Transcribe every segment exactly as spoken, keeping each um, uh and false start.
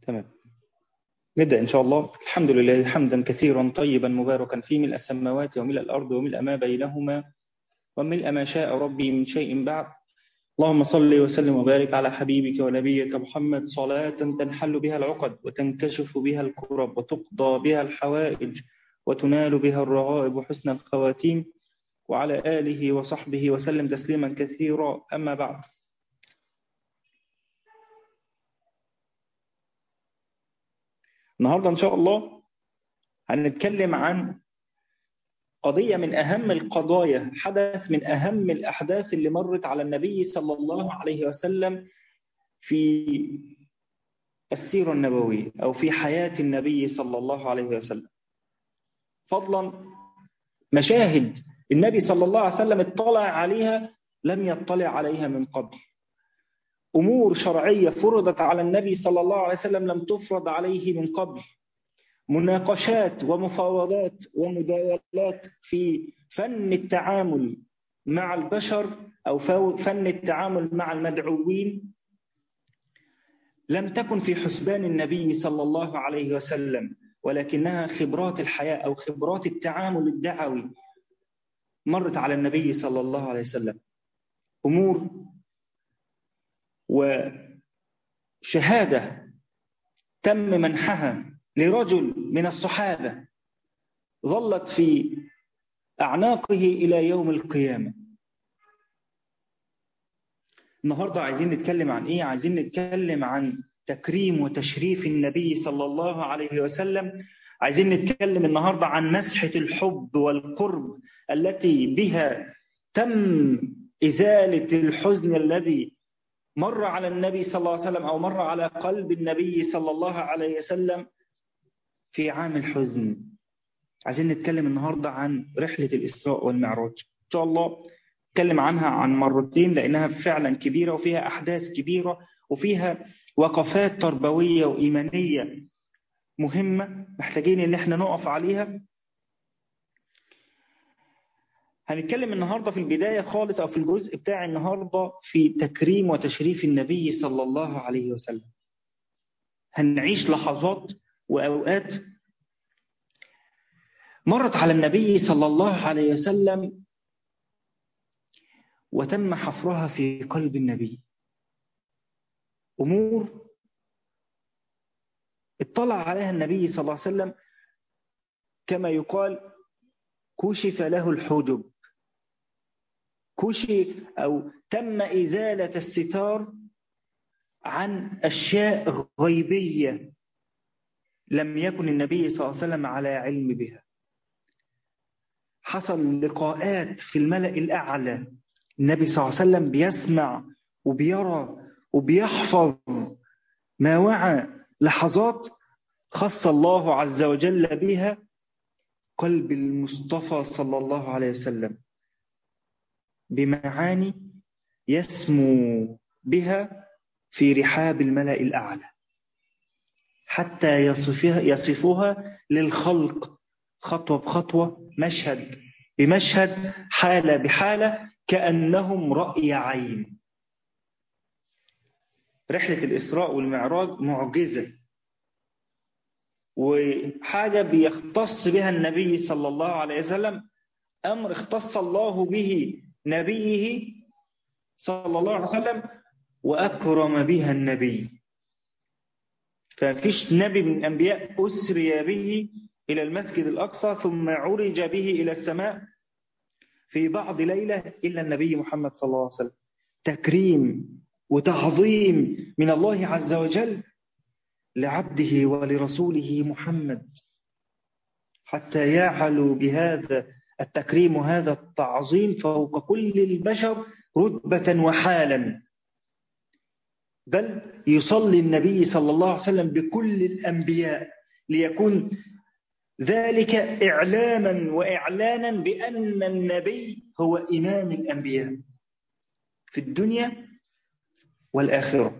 تمام. نبدأ إن شاء الله. الحمد لله حمدا كثيرا طيبا مباركا فيه، ملء السماوات وملء الأرض وملء ما بينهما وملء ما شاء ربي من شيء بعد. اللهم صل وسلم وبارك على حبيبك ونبيك محمد صلاة تنحل بها العقد وتنكشف بها الكرب وتقضى بها الحوائج وتنال بها الرغائب وحسن الخواتيم، وعلى آله وصحبه وسلم تسليما كثيرا. أما بعد، النهاردة إن شاء الله هنتكلم عن قضية من أهم القضايا، حدث من أهم الأحداث اللي مرت على النبي صلى الله عليه وسلم في السيرة النبوية أو في حياة النبي صلى الله عليه وسلم. فضلا مشاهد النبي صلى الله عليه وسلم اطلع عليها لم يطلع عليها من قبل، أمور شرعية فرضت على النبي صلى الله عليه وسلم لم تفرض عليه من قبل، مناقشات ومفاوضات ومداولات في فن التعامل مع البشر أو فن التعامل مع المدعوين لم تكن في حسبان النبي صلى الله عليه وسلم، ولكنها خبرات الحياة أو خبرات التعامل الدعوي مرت على النبي صلى الله عليه وسلم. أمور وشهادة تم منحها لرجل من الصحابة ظلت في أعناقه إلى يوم القيامة. النهاردة عايزين نتكلم عن إيه؟ عايزين نتكلم عن تكريم وتشريف النبي صلى الله عليه وسلم. عايزين نتكلم النهاردة عن مسحة الحب والقرب التي بها تم إزالة الحزن الذي مر على النبي صلى الله عليه وسلم أو مر على قلب النبي صلى الله عليه وسلم في عام الحزن. عايزين نتكلم النهاردة عن رحلة الإسراء والمعراج. إن شاء الله نتكلم عنها عن مرتين لأنها فعلا كبيرة وفيها أحداث كبيرة وفيها وقفات تربوية وإيمانية مهمة محتاجين إن احنا نقف عليها. هنتكلم النهاردة في البداية خالص أو في الجزء بتاع النهاردة في تكريم وتشريف النبي صلى الله عليه وسلم. هنعيش لحظات وأوقات مرت على النبي صلى الله عليه وسلم وتم حفرها في قلب النبي، أمور اطلع عليها النبي صلى الله عليه وسلم كما يقال كشف له الحجب، كشف أو تم إزالة الستار عن أشياء غيبية لم يكن النبي صلى الله عليه وسلم على علم بها. حصل لقاءات في الملأ الأعلى، النبي صلى الله عليه وسلم بيسمع وبيرى وبيحفظ ما وعى، لحظات خص الله عز وجل بها قلب المصطفى صلى الله عليه وسلم بمعاني يسمو بها في رحاب الملأ الأعلى حتى يصفها, يصفها للخلق خطوة بخطوة، مشهد بمشهد، حالة بحالة، كأنهم رأي عين. رحلة الإسراء والمعراج معجزة وحاجة بيختص بها النبي صلى الله عليه وسلم، أمر اختص الله به نبيه صلى الله عليه وسلم وأكرم بها النبي. ففيش نبي من الأنبياء أسري به إلى المسجد الأقصى ثم عرج به إلى السماء في بعض ليلة إلا النبي محمد صلى الله عليه وسلم. تكريم وتعظيم من الله عز وجل لعبده ولرسوله محمد حتى يعلو بهذا التكريم وهذا التعظيم فوق كل البشر رتبة وحالا، بل يصلي النبي صلى الله عليه وسلم بكل الأنبياء ليكون ذلك إعلاما وإعلانا بأن النبي هو إمام الأنبياء في الدنيا والآخرة.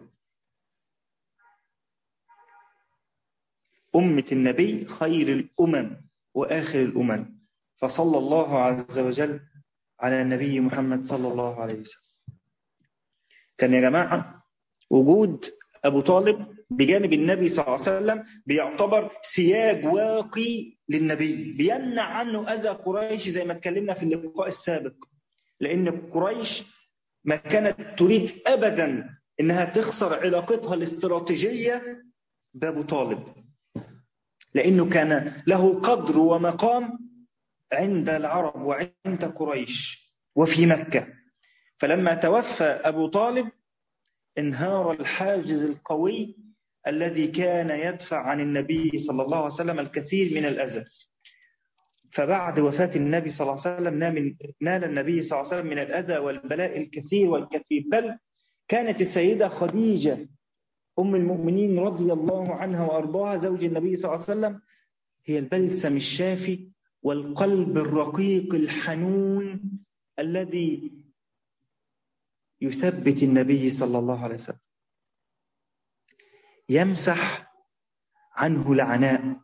أمة النبي خير الأمم وآخر الأمم، فصلى الله عز وجل على النبي محمد صلى الله عليه وسلم. كان يا جماعة وجود أبو طالب بجانب النبي صلى الله عليه وسلم بيعتبر سياج واقي للنبي، بيمنع عنه أذى قريش زي ما اتكلمنا في اللقاء السابق. لأن قريش ما كانت تريد أبدا إنها تخسر علاقتها الاستراتيجية بأبو طالب، لأنه كان له قدر ومقام عند العرب وعند قريش وفي مكة. فلما توفى أبو طالب انهار الحاجز القوي الذي كان يدفع عن النبي صلى الله عليه وسلم الكثير من الأذى. فبعد وفاة النبي صلى الله عليه وسلم نال النبي صلى الله عليه وسلم من الأذى والبلاء الكثير والكثير، بل كانت السيدة خديجة أم المؤمنين رضي الله عنها وأرضاها زوج النبي صلى الله عليه وسلم هي البلسم الشافي والقلب الرقيق الحنون الذي يثبت النبي صلى الله عليه وسلم، يمسح عنه العناء،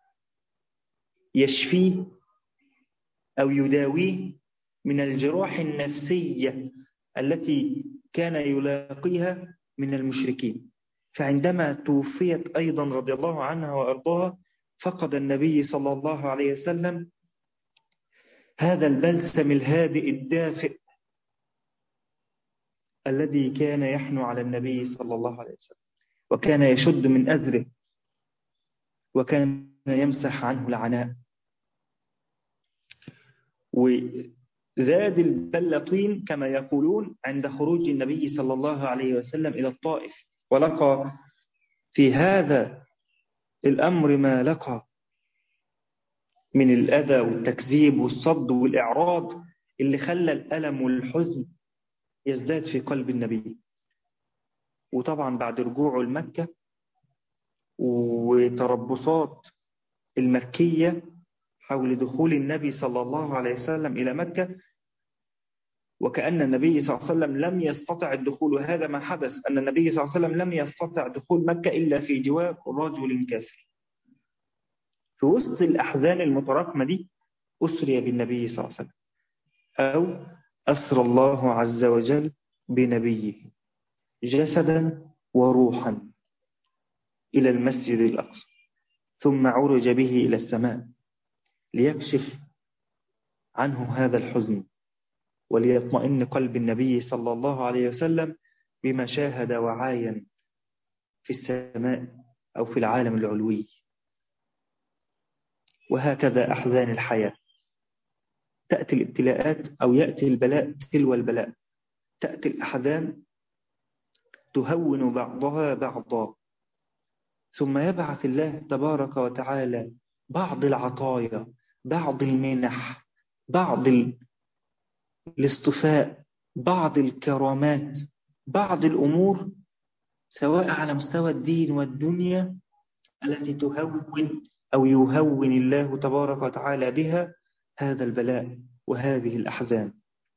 يشفيه أو يداويه من الجراح النفسية التي كان يلاقيها من المشركين. فعندما توفيت أيضا رضي الله عنها وأرضاها فقد النبي صلى الله عليه وسلم هذا البلسم الهادئ الدافئ الذي كان يحنو على النبي صلى الله عليه وسلم، وكان يشد من أزره، وكان يمسح عنه العناء. وزاد البل طين كما يقولون عند خروج النبي صلى الله عليه وسلم إلى الطائف، ولقى في هذا الأمر ما لقى من الأذى والتكذيب والصد والإعراض اللي خلى الألم والحزن يزداد في قلب النبي. وطبعا بعد رجوعه لمكة وتربصات المكية حول دخول النبي صلى الله عليه وسلم إلى مكة، وكأن النبي صلى الله عليه وسلم لم يستطع الدخول، وهذا ما حدث، أن النبي صلى الله عليه وسلم لم يستطع دخول مكة إلا في جوار رجل كافر. في وسط الأحزان المتراكمة دي أسري بالنبي صلى الله عليه وسلم، أو أسرى الله عز وجل بنبيه جسدا وروحا إلى المسجد الأقصى، ثم عرج به إلى السماء ليكشف عنه هذا الحزن، وليطمئن قلب النبي صلى الله عليه وسلم بما شاهد وعاين في السماء أو في العالم العلوي. وهكذا أحزان الحياة، تأتي الابتلاءات أو يأتي البلاء تلو البلاء، تأتي الأحزان تهون بعضها بعضا، ثم يبعث الله تبارك وتعالى بعض العطايا، بعض المنح، بعض الاصطفاء، بعض الكرامات، بعض الأمور سواء على مستوى الدين والدنيا التي تهون أو يهون الله تبارك وتعالى بها هذا البلاء وهذه الأحزان.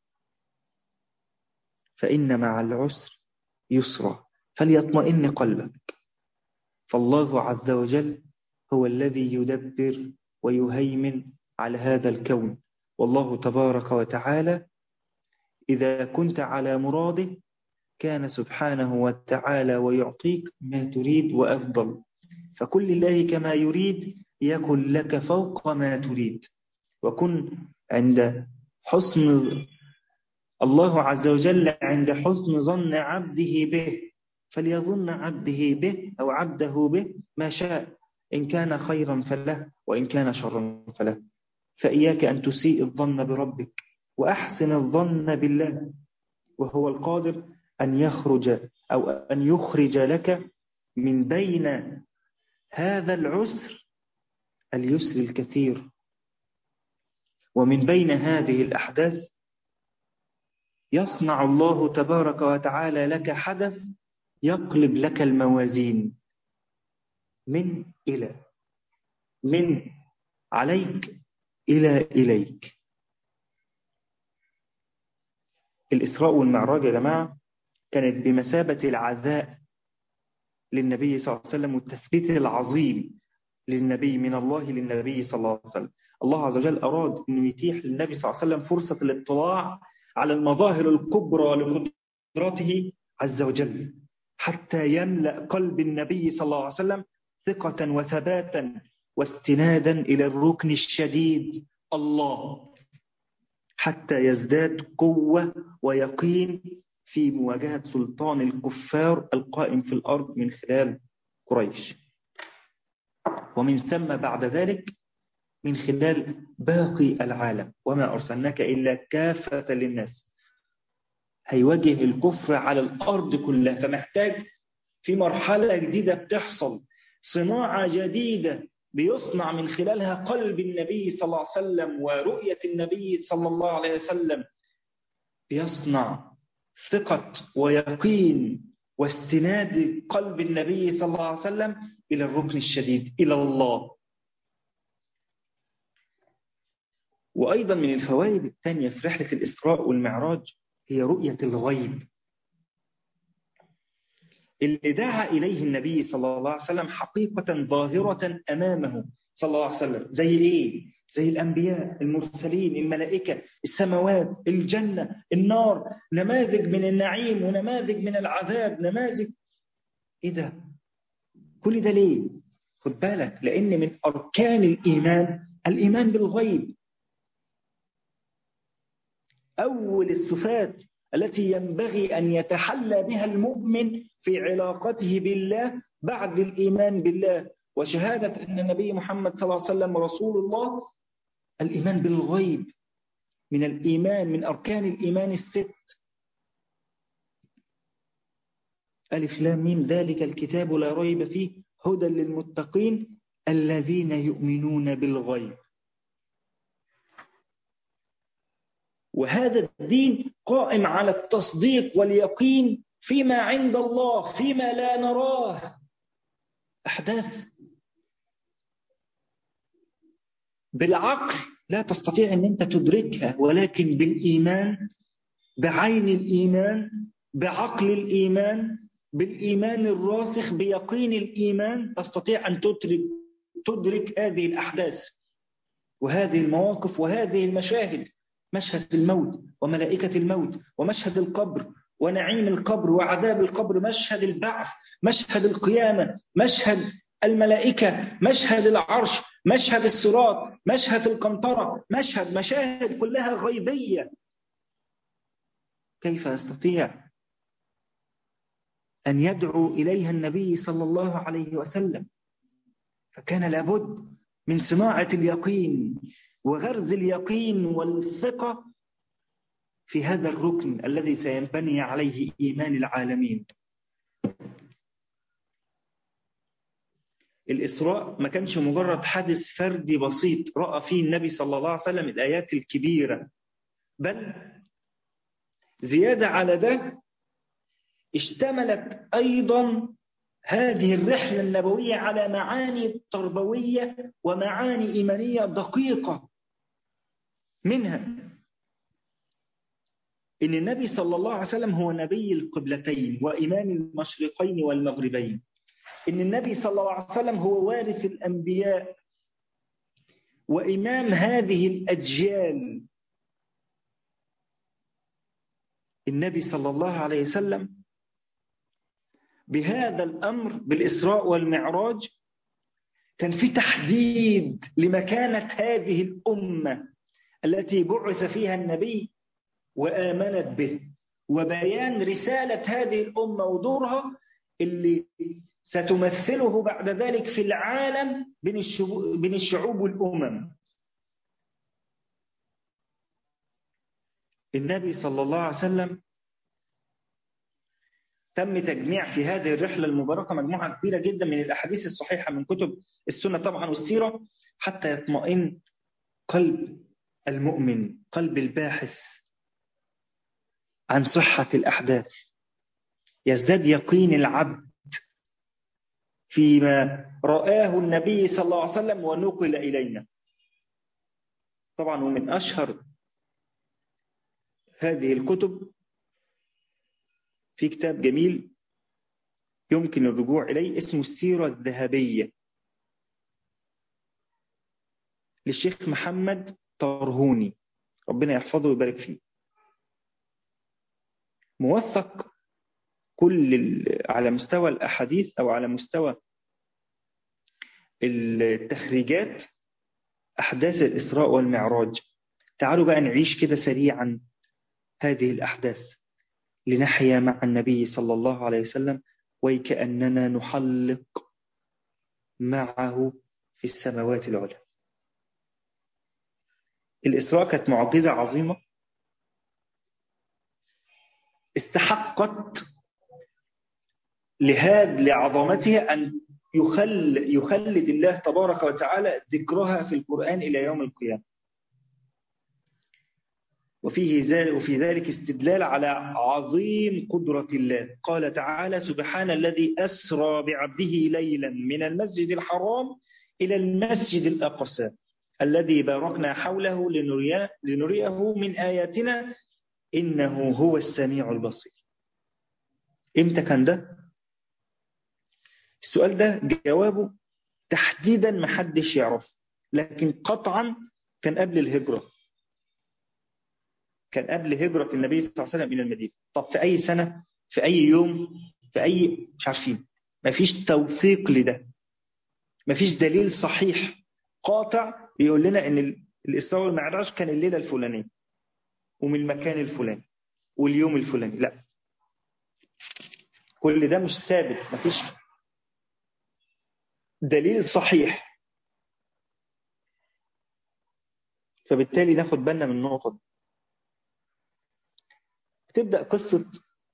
فإن مع العسر يسرا، فليطمئن قلبك، فالله عز وجل هو الذي يدبر ويهيمن على هذا الكون. والله تبارك وتعالى إذا كنت على مراده كان سبحانه وتعالى ويعطيك ما تريد وأفضل، فكن لله كما يريد يكن لك فوق ما تريد، وكن عند حسن الله عز وجل عند حسن ظن عبده به، فليظن عبده به أو عبده به ما شاء، إن كان خيرا فله وإن كان شرا فله. فإياك أن تسيء الظن بربك، وأحسن الظن بالله، وهو القادر أن يخرج أو أن يخرج لك من بين هذا العسر اليسر الكثير، ومن بين هذه الأحداث يصنع الله تبارك وتعالى لك حدث يقلب لك الموازين من إلى، من عليك إلى إليك. الإسراء والمعراج يا جماعة كانت بمثابة العزاء للنبي صلى الله عليه وسلم والتثبيت العظيم للنبي من الله للنبي صلى الله عليه وسلم. الله عز وجل أراد أن يتيح للنبي صلى الله عليه وسلم فرصة الاطلاع على المظاهر الكبرى لقدراته عز وجل، حتى يملأ قلب النبي صلى الله عليه وسلم ثقة وثباتا واستنادا إلى الركن الشديد الله، حتى يزداد قوة ويقين في مواجهة سلطان الكفار القائم في الأرض من خلال قريش، ومن ثم بعد ذلك من خلال باقي العالم. وما أرسلناك إلا كافة للناس. هيواجه الكفر على الأرض كلها، فمحتاج في مرحلة جديدة بتحصل، صناعة جديدة بيصنع من خلالها قلب النبي صلى الله عليه وسلم ورؤية النبي صلى الله عليه وسلم، بيصنع ثقة ويقين واستناد قلب النبي صلى الله عليه وسلم إلى الركن الشديد إلى الله. وأيضا من الفوائد الثانية في رحلة الإسراء والمعراج هي رؤية الغيب اللي دعا إليه النبي صلى الله عليه وسلم حقيقة ظاهرة أمامه صلى الله عليه وسلم. زي إيه؟ زي الأنبياء، المرسلين، الملائكة، السماوات، الجنة، النار، نماذج من النعيم ونماذج من العذاب، نماذج. إيه ده؟ كل ده ليه؟ خد بالك، لأن من أركان الإيمان الإيمان بالغيب. أول الصفات التي ينبغي أن يتحلى بها المؤمن في علاقته بالله بعد الإيمان بالله وشهادة أن النبي محمد صلى الله عليه وسلم رسول الله، الإيمان بالغيب. من الإيمان، من أركان الإيمان الست. ألف لام ميم ذلك الكتاب لا ريب فيه هدى للمتقين الذين يؤمنون بالغيب. وهذا الدين قائم على التصديق واليقين فيما عند الله، فيما لا نراه، أحداث بالعقل لا تستطيع أن أنت تدركها، ولكن بالإيمان، بعين الإيمان، بعقل الإيمان، بالإيمان الراسخ، بيقين الإيمان، تستطيع أن تدرك, تدرك هذه الأحداث وهذه المواقف وهذه المشاهد. مشهد الموت وملائكة الموت، ومشهد القبر ونعيم القبر وعذاب القبر، مشهد البعث، مشهد القيامة، مشهد الملائكة، مشهد العرش، مشهد الصراط، مشهد القنطرة، مشهد مشاهد كلها غيبية. كيف يستطيع أن يدعو إليها النبي صلى الله عليه وسلم؟ فكان لابد من صناعة اليقين وغرز اليقين والثقة في هذا الركن الذي سينبني عليه إيمان العالمين. الإسراء ما كانش مجرد حادث فردي بسيط رأى فيه النبي صلى الله عليه وسلم الآيات الكبيرة، بل زيادة على ده اشتملت أيضا هذه الرحلة النبوية على معاني تربوية ومعاني إيمانية دقيقة. منها إن النبي صلى الله عليه وسلم هو نبي القبلتين وإمام المشرقين والمغربين. إن النبي صلى الله عليه وسلم هو وارث الأنبياء وإمام هذه الأجيال. النبي صلى الله عليه وسلم بهذا الأمر بالإسراء والمعراج كان في تحديد لمكانة هذه الأمة التي بعث فيها النبي وآمنت به، وبيان رسالة هذه الأمة ودورها اللي ستمثله بعد ذلك في العالم بين الشعوب والأمم. النبي صلى الله عليه وسلم تم تجميع في هذه الرحلة المباركة مجموعة كبيرة جدا من الأحاديث الصحيحة من كتب السنة طبعا والسيرة، حتى يطمئن قلب المؤمن، قلب الباحث عن صحة الأحداث، يزداد يقين العبد فيما رآه النبي صلى الله عليه وسلم ونقل إلينا. طبعا ومن أشهر هذه الكتب في كتاب جميل يمكن الرجوع إليه اسمه السيرة الذهبية للشيخ محمد طرهوني، ربنا يحفظه ويبارك فيه. موثق كل على مستوى الأحاديث أو على مستوى التخريجات أحداث الإسراء والمعراج. تعالوا بقى نعيش كده سريعا هذه الأحداث لنحيا مع النبي صلى الله عليه وسلم وكأننا نحلق معه في السماوات العلى. الإسراء كانت معجزة عظيمة استحقت لهذا لعظمتها أن يخل يخلد الله تبارك وتعالى ذكرها في القرآن إلى يوم القيامة. وفيه وفي ذلك استدلال على عظيم قدرة الله. قال تعالى: سبحان الذي أسرى بعبده ليلا من المسجد الحرام إلى المسجد الأقصى الذي باركنا حوله لنريه, لنريه من آياتنا إنه هو السميع البصير. إمتى كان ده؟ السؤال ده جوابه تحديدا محدش يعرف، لكن قطعا كان قبل الهجرة، كان قبل هجرة النبي صلى الله عليه وسلم إلى المدينة. طب في أي سنة؟ في أي يوم؟ في أي مش عارفين، مفيش توثيق لده، مفيش دليل صحيح قاطع بيقول لنا إن الإسراء والمعراج كان الليلة الفلانية ومن المكان الفلاني واليوم الفلاني. لا، كل ده مش ثابت، مفيش دليل صحيح. فبالتالي ناخد بالنا من النقطة دي. تبدأ قصة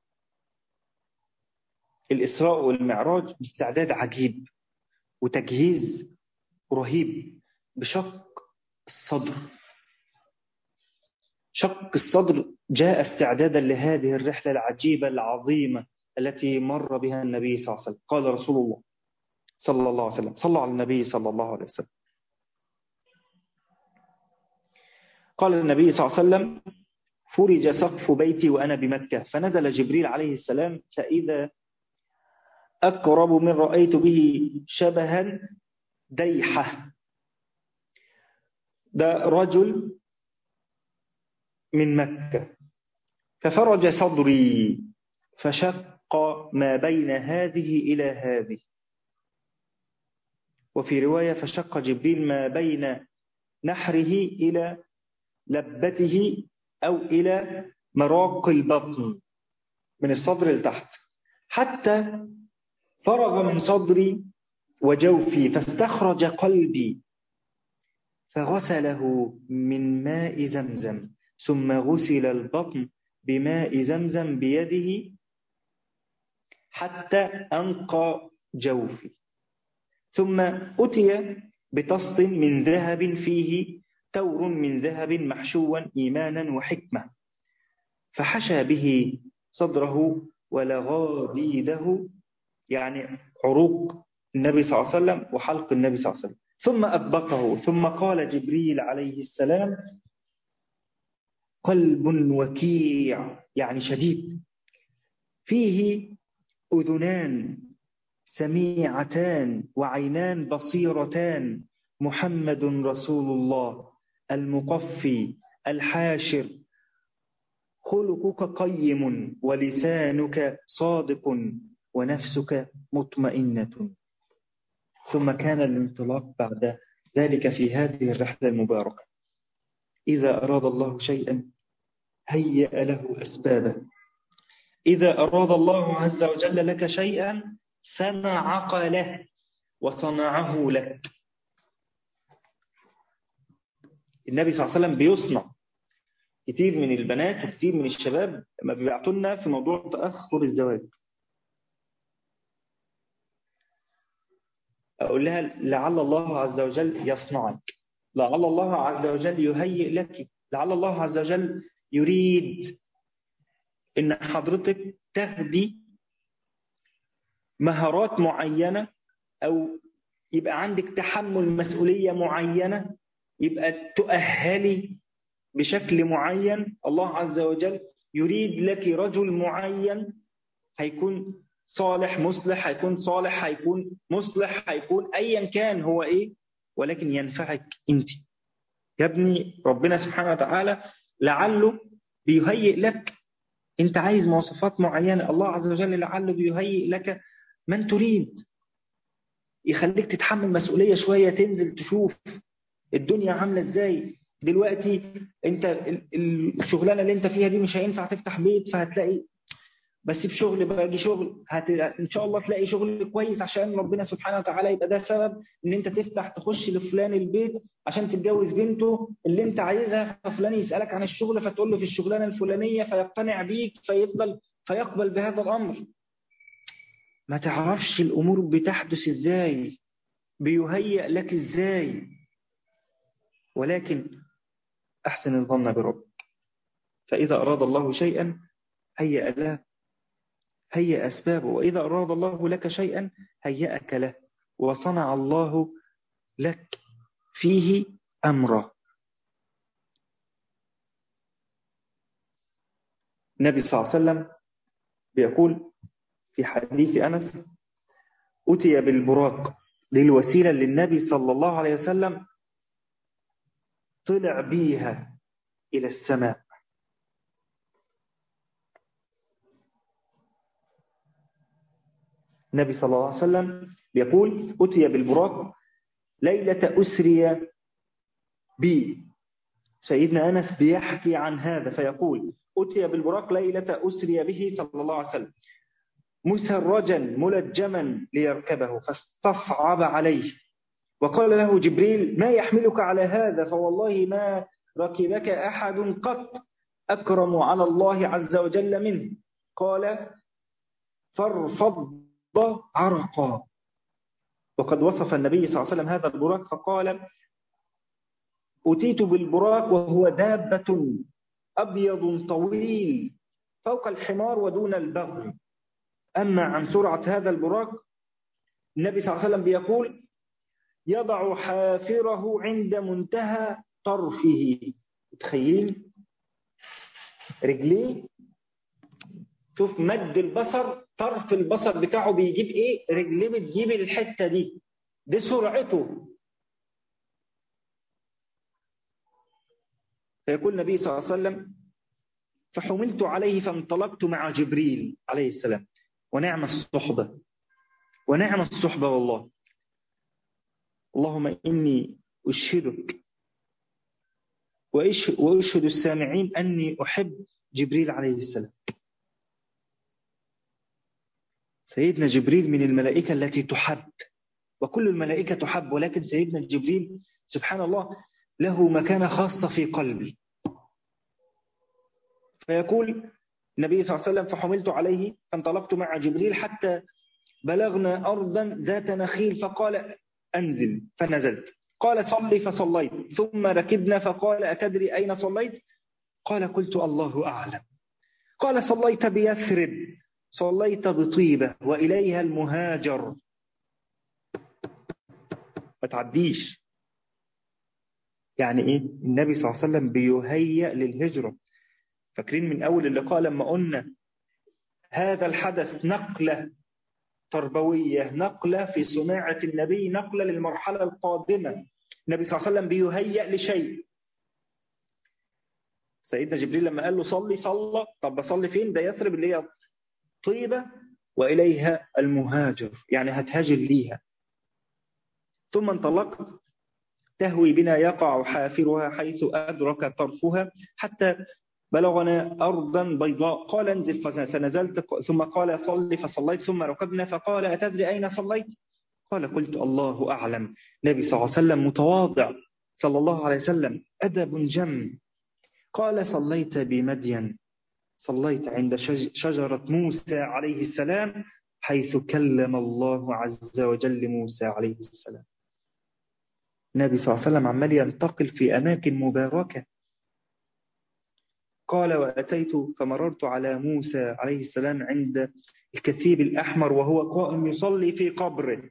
الإسراء والمعراج باستعداد عجيب وتجهيز رهيب بشق الصدر. شق الصدر جاء استعدادا لهذه الرحلة العجيبة العظيمة التي مر بها النبي صلى الله عليه وسلم. قال رسول الله صلى الله عليه وسلم، صلى على النبي صلى الله عليه وسلم، قال النبي صلى الله عليه وسلم: فرج سقف بيتي وأنا بمكة فنزل جبريل عليه السلام فإذا أقرب من رأيت به شبها ديحة. ده رجل من مكة. ففرج صدري فشق ما بين هذه إلى هذه. وفي رواية فشق جبريل ما بين نحره إلى لبته أو إلى مراق البطن من الصدر لتحت، حتى فرغ من صدري وجوفي فاستخرج قلبي فغسله من ماء زمزم، ثم غسل البطن بماء زمزم بيده حتى أنقى جوفي، ثم أتي بطست من ذهب فيه تور من ذهب محشوا إيمانا وحكمة، فحشى به صدره ولغاديده، يعني عروق النبي صلى الله عليه وسلم وحلق النبي صلى الله عليه وسلم، ثم أطبقه. ثم قال جبريل عليه السلام: قلب وكيع، يعني شديد، فيه أذنان سميعتان وعينان بصيرتان، محمد رسول الله المقفي الحاشر، خلقك قيم ولسانك صادق ونفسك مطمئنة. ثم كان الانطلاق بعد ذلك في هذه الرحلة المباركة. إذا أراد الله شيئا هيأ له أسبابه. إذا أراد الله عز وجل لك شيئا صنعك له وصنعه لك. النبي صلى الله عليه وسلم بيصنع. كتير من البنات وكتير من الشباب لما بيبعتوا لنا في موضوع تأخر الزواج، أقول لها: لعل الله عز وجل يصنعك، لعل الله عز وجل يهيئ لك، لعل الله عز وجل يريد إن حضرتك تاخدي مهارات معينة أو يبقى عندك تحمل مسؤولية معينة، يبقى تؤهلي بشكل معين. الله عز وجل يريد لك رجل معين هيكون صالح مصلح، هيكون صالح هيكون مصلح، هيكون أيا كان هو إيه، ولكن ينفعك أنت يا ابني. ربنا سبحانه وتعالى لعله بيهيئ لك أنت عايز مواصفات معينة، الله عز وجل لعله بيهيئ لك من تريد، يخليك تتحمل مسؤولية شوية، تنزل تشوف الدنيا عاملة ازاي. دلوقتي انت ال- ال- الشغلانة اللي انت فيها دي مش هينفع تفتح بيت، فهتلاقي بس بشغل باجي شغل هت... ان شاء الله تلاقي شغل كويس، عشان ربنا سبحانه وتعالى يبقى ده سبب ان انت تفتح تخش لفلان البيت عشان تتجوز بنته اللي انت عايزها، ففلان يسألك عن الشغل فتقول له في الشغلانة الفلانية فيقتنع بيك فيفضل فيقبل بهذا الامر. ما تعرفش الامور بتحدث ازاي، بيهيأ لك ازاي، ولكن احسن الظن بربك، فإذا أراد الله شيئا هيأ له، هيأ أسبابه، وإذا أراد الله لك شيئا هيأك له، وصنع الله لك فيه أمره. النبي صلى الله عليه وسلم بيقول في حديث أنس: أتي بالبراق، دي الوسيلة اللي النبي صلى الله عليه وسلم طلع بيها إلى السماء. النبي صلى الله عليه وسلم بيقول: أتي بالبراق ليلة أسري بي. سيدنا أنس بيحكي عن هذا فيقول: أتي بالبراق ليلة أسري به صلى الله عليه وسلم مسرجا ملجما ليركبه، فاستصعب عليه، وقال له جبريل: ما يحملك على هذا؟ فوالله ما ركبك أحد قط أكرم على الله عز وجل منه. قال: فارفض عرقا. وقد وصف النبي صلى الله عليه وسلم هذا البراق فقال: أتيت بالبراق وهو دابة أبيض طويل فوق الحمار ودون البغل. أما عن سرعة هذا البراق، النبي صلى الله عليه وسلم بيقول: يضع حافره عند منتهى طرفه. تخيل رجليه، شوف مد البصر، طرف البصر بتاعه بيجيب ايه، رجليه بتجيب الحتة دي، دي سرعته. فيقول النبي صلى الله عليه وسلم: فحملت عليه فانطلقت مع جبريل عليه السلام. ونعم الصحبة، ونعم الصحبة والله. اللهم إني أشهدك وأشهد السامعين أني أحب جبريل عليه السلام. سيدنا جبريل من الملائكة التي تحب، وكل الملائكة تحب، ولكن سيدنا جبريل سبحان الله له مكانة خاصة في قلبي. فيقول النبي صلى الله عليه وسلم: فحملت عليه فانطلقت مع جبريل حتى بلغنا أرضا ذات نخيل، فقال: أنزل، فنزلت. قال: صلي، فصليت. ثم ركبنا فقال: أتدري أين صليت؟ قال: قلت: الله أعلم. قال: صليت بيثرب، صليت بطيبة وإليها المهاجر. ما تعديش. يعني إيه؟ النبي صلى الله عليه وسلم بيهيأ للهجرة. فاكرين من أول اللقاء لما قلنا هذا الحدث نقلة تربوية، نقلة في صناعة النبي، نقلة للمرحلة القادمة. النبي صلى الله عليه وسلم بيهيأ لشيء. سيدنا جبريل لما قال له صلي صلى. طب بصلي فين؟ ده يثرب اللي هي طيبة وإليها المهاجر، يعني هتهاجر ليها. ثم انطلقت تهوي بنا يقع حافرها حيث أدرك طرفها حتى بلغنا أرضا بيضاء. قال: انزل، فنزلت. ثم قال: صلي، فصليت. ثم ركبنا فقال: أتدري أين صليت؟ قال: قلت: الله أعلم. النبي صلى الله عليه وسلم متواضع صلى الله عليه وسلم، أدب جم. قال: صليت بمدين، صليت عند شجرة موسى عليه السلام حيث كلم الله عز وجل موسى عليه السلام. النبي صلى الله عليه وسلم عمال ينتقل في أماكن مباركة. قال: وأتيت فمررت على موسى عليه السلام عند الكثيب الأحمر وهو قائم يصلي في قبره.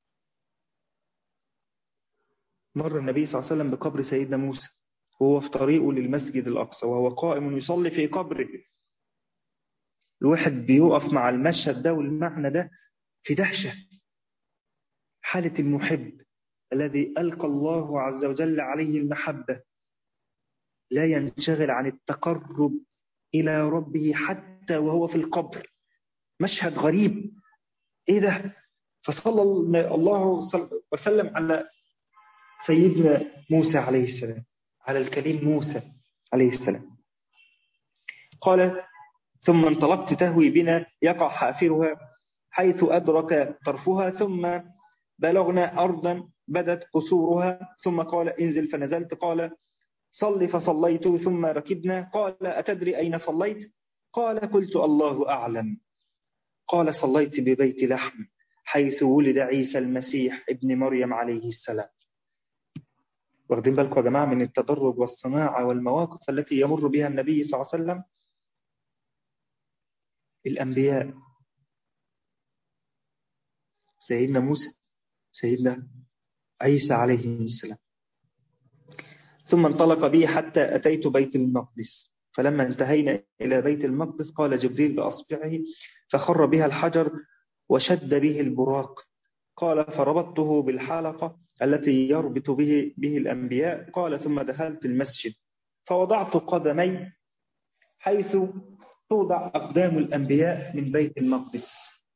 مر النبي صلى الله عليه وسلم بقبر سيدنا موسى وهو في طريقه للمسجد الأقصى وهو قائم يصلي في قبره. الواحد بيوقف مع المشهد ده والمعنى ده في دهشة. حالة المحب الذي ألقى الله عز وجل عليه المحبة، لا ينشغل عن التقرب إلى ربه حتى وهو في القبر. مشهد غريب، إيه ده؟ فصلى الله وسلم على سيدنا موسى عليه السلام، على الكريم موسى عليه السلام. قال: ثم انطلقت تهوي بنا يقع حافرها حيث أدرك طرفها، ثم بلغنا أرضا بدت قصورها، ثم قال: انزل، فنزلت. قال: صل، فصليت. ثم ركبنا. قال: أتدري أين صليت؟ قال: قلت: الله أعلم. قال: صليت ببيت لحم حيث ولد عيسى المسيح ابن مريم عليه السلام. واخدين بالكم يا جماعة من التدرج والصناعة والمواقف التي يمر بها النبي صلى الله عليه وسلم؟ الأنبياء، سيدنا موسى، سيدنا عيسى عليه السلام. ثم انطلق بي حتى أتيت بيت المقدس، فلما انتهينا إلى بيت المقدس قال جبريل بأصبعه فخر بها الحجر وشد به البراق. قال: فربطته بالحلقة التي يربط به, به الأنبياء. قال: ثم دخلت المسجد فوضعت قدمي حيث توضع أقدام الأنبياء من بيت المقدس،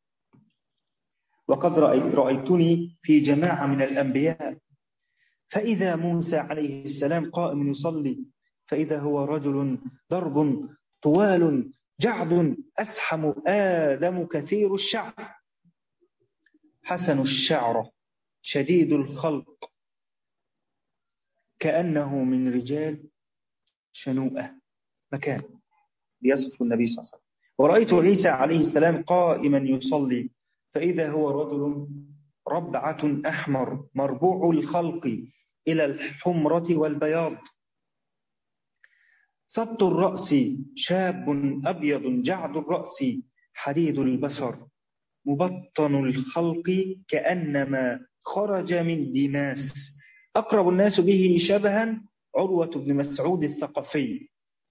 وقد رأيتني في جماعة من الأنبياء، فإذا موسى عليه السلام قائم يصلي، فإذا هو رجل ضرب طوال جعد أسحم آدم كثير الشعر حسن الشعر شديد الخلق كأنه من رجال شنوءة. مكان بيصف النبي صلى الله عليه وسلم. ورأيت عيسى عليه السلام قائما يصلي، فإذا هو رجل ربعة أحمر مربوع الخلق إلى الحمرة والبياض، سبط الرأس شاب أبيض جعد الرأس حديد البصر مبطن الخلق كأنما خرج من ديماس. أقرب الناس به شبها عروة بن مسعود الثقفي.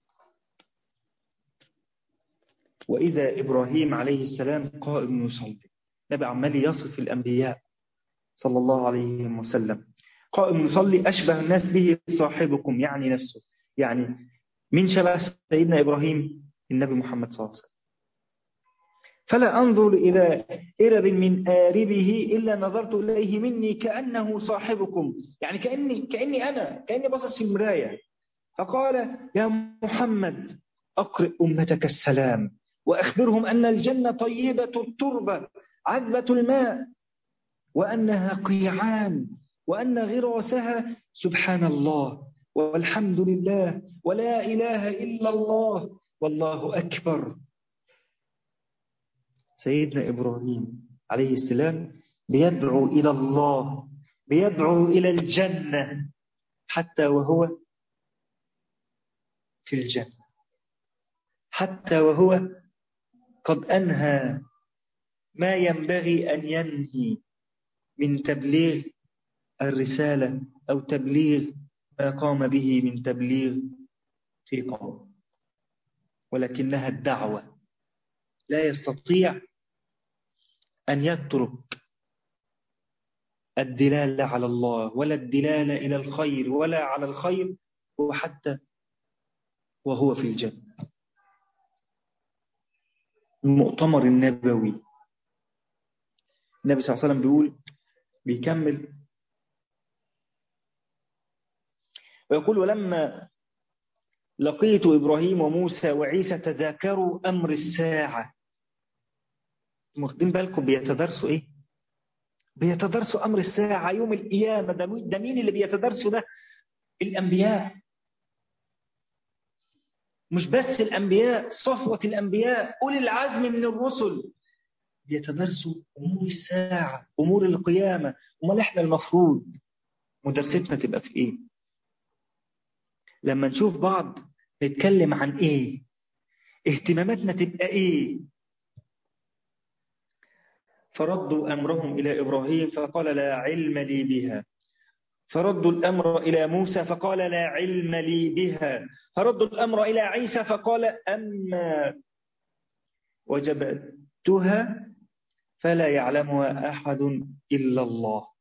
وإذا إبراهيم عليه السلام قائم يصلي. نبي عمال يصف الأنبياء صلى الله عليه وسلم، قائم يصلي أشبه الناس به صاحبكم، يعني نفسه. يعني من شبه سيدنا إبراهيم؟ النبي محمد صلى الله عليه وسلم. فلا أنظر إلى إرب من آربه إلا نظرت إليه مني كأنه صاحبكم، يعني كأني, كأني أنا كأني بصص في المراية. فقال: يا محمد أقرئ أمتك السلام وأخبرهم أن الجنة طيبة التربة عذبة الماء، وأنها قيعان، وأن غراسها سبحان الله والحمد لله ولا إله إلا الله والله أكبر. سيدنا إبراهيم عليه السلام بيدعو إلى الله، بيدعو إلى الجنة حتى وهو في الجنة، حتى وهو قد أنهى ما ينبغي أن ينهي من تبليغ الرسالة أو تبليغ ما قام به من تبليغ في قوم، ولكنها الدعوة. لا يستطيع أن يترك الدلالة على الله ولا الدلالة إلى الخير ولا على الخير وحتى وهو في الجنة. المؤتمر النبوي، النبي صلى الله عليه وسلم بيقول، بيكمل ويقول: ولما لقيت إبراهيم وموسى وعيسى تذاكروا أمر الساعة. واخدين بالكم بيتدرسوا إيه؟ بيتدرسوا أمر الساعة، يوم القيامة. ده مين اللي بيتدرسوا ده؟ الأنبياء. مش بس الأنبياء، صفوة الأنبياء أولي العزم من الرسل بيتدرسوا أمور الساعة، أمور القيامة. وما إحنا المفروض مدرستنا تبقى في إيه؟ لما نشوف بعض نتكلم عن إيه؟ اهتماماتنا تبقى إيه؟ فردوا أمرهم إلى إبراهيم فقال: لا علم لي بها. فردوا الأمر إلى موسى فقال: لا علم لي بها. فردوا الأمر إلى عيسى فقال: أما وجبتها فلا يعلمها أحد إلا الله.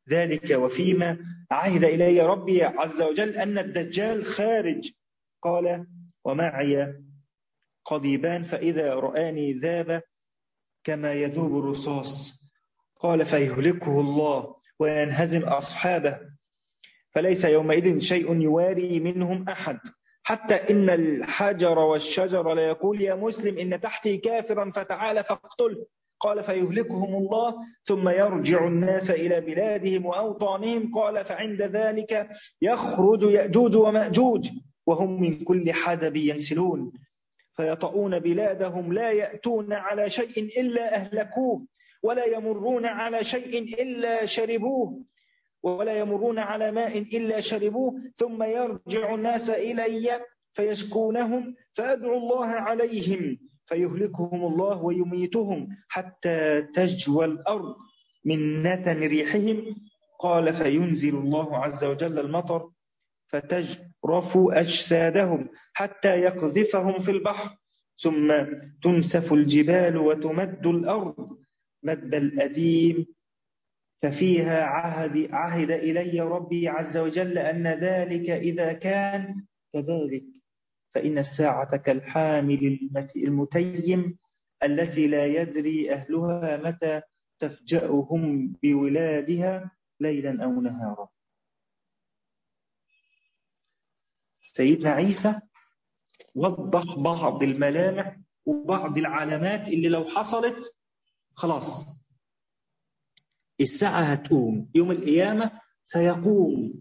ذلك وفيما عهد إلي ربي عز وجل أن الدجال خارج. قال ومعي قضيبان فإذا رآني ذاب كما يذوب الرصاص. قال فيهلكه الله وينهزم أصحابه فليس يومئذ شيء يواري منهم أحد، حتى إن الحجر والشجر لا يقول يا مسلم إن تحتي كافرا فتعال فاقتله. قال فيهلكهم الله ثم يرجع الناس إلى بلادهم وأوطانهم. قال فعند ذلك يخرج يأجوج ومأجوج وهم من كل حدب ينسلون فيطؤون بلادهم لا يأتون على شيء إلا أهلكوه ولا يمرون على شيء إلا شربوه ولا يمرون على ماء إلا شربوه ثم يرجع الناس إلي فيشكونهم فأدعو الله عليهم فيهلكهم الله ويميتهم حتى تجوى الأرض من نتن ريحهم. قال فينزل الله عز وجل المطر فتجرف أجسادهم حتى يقذفهم في البحر ثم تنسف الجبال وتمد الأرض مد الأديم ففيها عهد, عهد إلي ربي عز وجل أن ذلك إذا كان كذلك فإن الساعة كالحامل المتيم التي لا يدري أهلها متى تفجأهم بولادها ليلا أو نهارا. سيدنا عيسى وضح بعض الملامح وبعض العلامات اللي لو حصلت خلاص الساعة هتقوم، يوم القيامة سيقوم.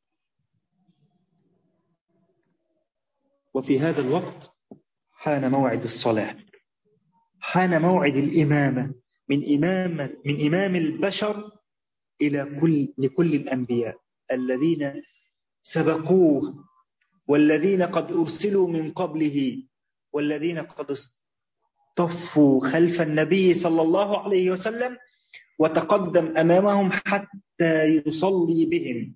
وفي هذا الوقت حان موعد الصلاة، حان موعد الإمامة من إمام من إمام البشر إلى كل لكل الأنبياء الذين سبقوه والذين قد أرسلوا من قبله والذين قد اصطفوا خلف النبي صلى الله عليه وسلم وتقدم أمامهم حتى يصلي بهم.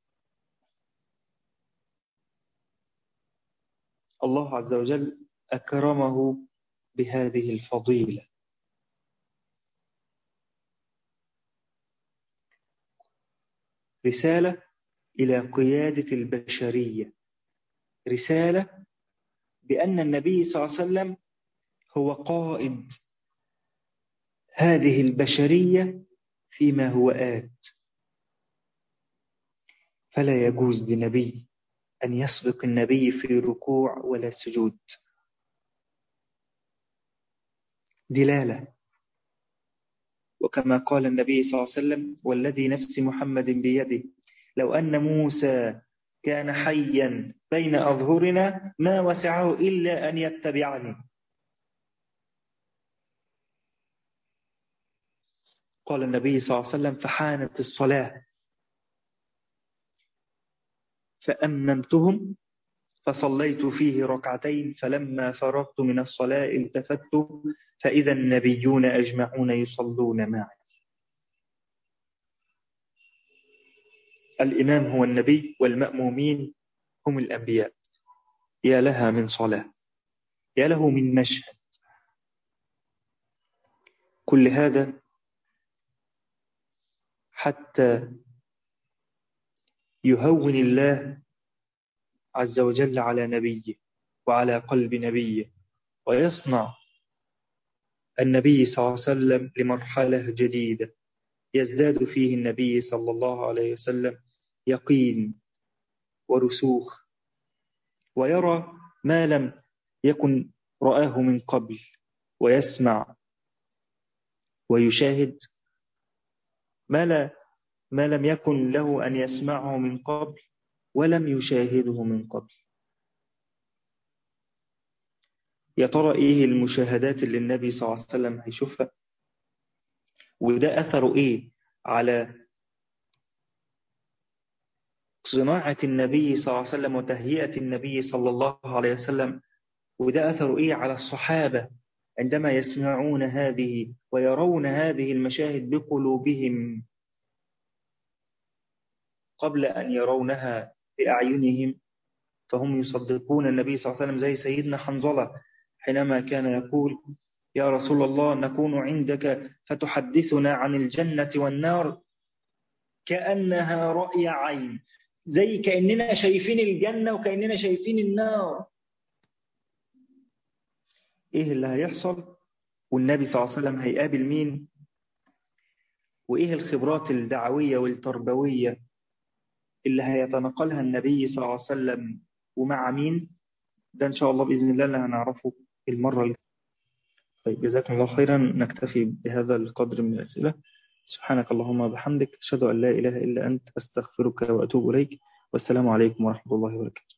الله عز وجل أكرمه بهذه الفضيلة. رسالة إلى قيادة البشرية، رسالة بأن النبي صلى الله عليه وسلم هو قائد هذه البشرية فيما هو آت، فلا يجوز لنبي أن يسبق النبي في ركوع ولا سجود. دلالة، وكما قال النبي صلى الله عليه وسلم والذي نفس محمد بيده لو أن موسى كان حيا بين أظهرنا ما وسعه إلا أن يتبعني. قال النبي صلى الله عليه وسلم فحانت الصلاة فأممتهم فصليت فيه ركعتين فلما فرغت من الصلاة التفت فإذا النبيون أجمعون يصلون معي. الإمام هو النبي والمأمومين هم الأنبياء. يا لها من صلاة، يا له من مشهد. كل هذا حتى يهون الله عز وجل على نبيه وعلى قلب نبيه ويصنع النبي صلى الله عليه وسلم لمرحلة جديدة يزداد فيه النبي صلى الله عليه وسلم يقين ورسوخ ويرى ما لم يكن رآه من قبل ويسمع ويشاهد ما, لا ما لم يكن له أن يسمعه من قبل ولم يشاهده من قبل. يا ترى إيه المشاهدات اللي النبي صلى الله عليه وسلم هيشوفها، وده أثره إيه على صناعة النبي صلى الله عليه وسلم وتهيئة النبي صلى الله عليه وسلم، وده أثره إيه على الصحابة عندما يسمعون هذه ويرون هذه المشاهد بقلوبهم قبل أن يرونها بأعينهم، فهم يصدقون النبي صلى الله عليه وسلم. زي سيدنا حنظلة حينما كان يقول يا رسول الله نكون عندك فتحدثنا عن الجنة والنار كأنها رأي عين، زي كأننا شايفين الجنة وكأننا شايفين النار. إيه اللي هيحصل؟ والنبي صلى الله عليه وسلم هيقابل مين؟ وإيه الخبرات الدعوية والتربوية اللي هيتنقلها النبي صلى الله عليه وسلم ومع مين؟ ده إن شاء الله بإذن الله اللي هنعرفه المرة اللي. طيب جزاكم الله خيرا، نكتفي بهذا القدر من الأسئلة. سبحانك اللهم وبحمدك، أشهد أن لا إله إلا أنت، أستغفرك وأتوب إليك، والسلام عليكم ورحمة الله وبركاته.